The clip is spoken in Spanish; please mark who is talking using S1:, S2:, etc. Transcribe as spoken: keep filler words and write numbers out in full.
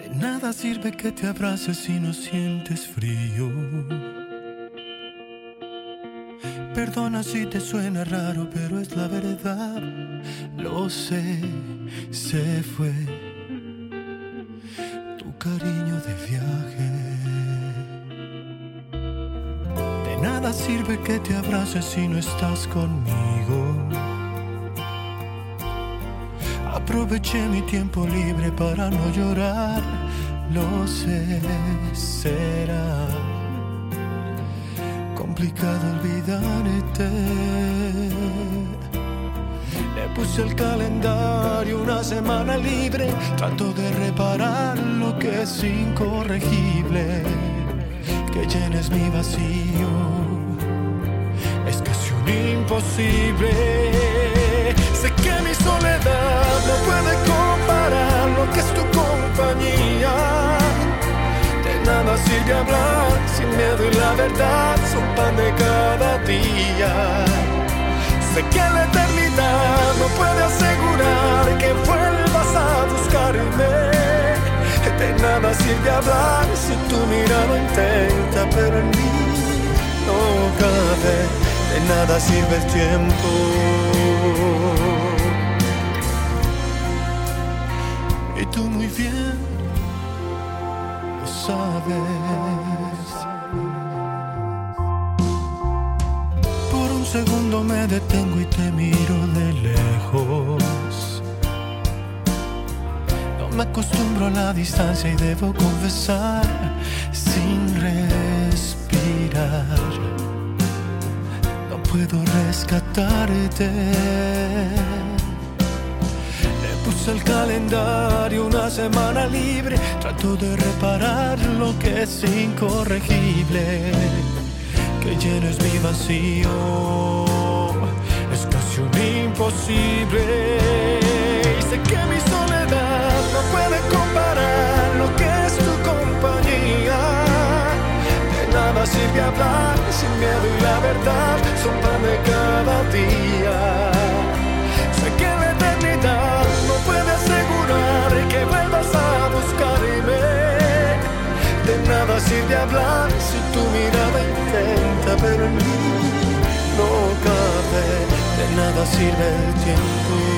S1: De nada sirve que te abraces si no sientes frío. Perdona si te suena raro, pero es la verdad. Lo sé, se fue tu cariño de viaje. De nada sirve que te abraces si no estás conmigo. Aproveché mi tiempo libre para no llorar. Lo sé, será complicado olvidarte. Le puse el calendario una semana libre. Trato de reparar lo que es incorregible. Que llenes mi vacío es casi un imposible. Sé que mi soledad no puede comparar lo que es tu compañía. De nada sirve hablar sin miedo y la verdad son pan de cada día. Sé que la eternidad no puede asegurar que vuelvas a buscarme. De nada sirve hablar si tu mirada intenta, pero en mí no cabe. De nada sirve el tiempo. Y tú muy bien lo sabes. Por un segundo me detengo y te miro de lejos. No me acostumbro a la distancia y debo confesar, sin respirar no puedo rescatarte. Le puse el calendario una semana libre. Trato de reparar lo que es incorregible. Que llenes mi vacío es casi un imposible. Y sé que mi soledad no puede comparar lo que es tu compañía. De nada sirve hablar sin miedo y la verdad son pan de cada día. Sé que la eternidad no puede asegurar que vuelvas a buscarme. De nada sirve hablar si tu mirada intenta, pero en mí no cabe. De nada sirve el tiempo.